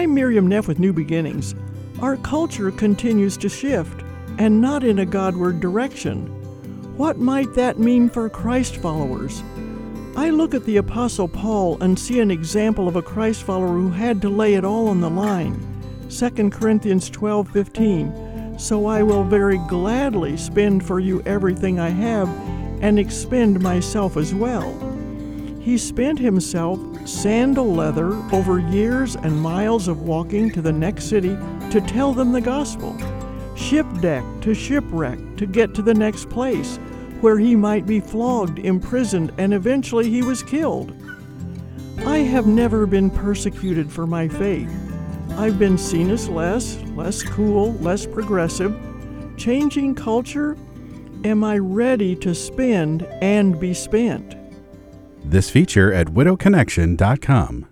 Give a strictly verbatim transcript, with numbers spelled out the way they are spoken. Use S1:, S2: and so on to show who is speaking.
S1: I'm Miriam Neff with New Beginnings. Our culture continues to shift, and not in a Godward direction. What might that mean for Christ followers? I look at the Apostle Paul and see an example of a Christ follower who had to lay it all on the line. Second Corinthians twelve fifteen. So I will very gladly spend for you everything I have and expend myself as well. He spent himself sandal leather over years and miles of walking to the next city to tell them the gospel, shipdeck to shipwreck to get to the next place where he might be flogged, imprisoned, and eventually he was killed. I have never been persecuted for my faith. I've been seen as less, less cool, less progressive. Changing culture? Am I ready to spend and be spent?
S2: This feature at widow connection dot com.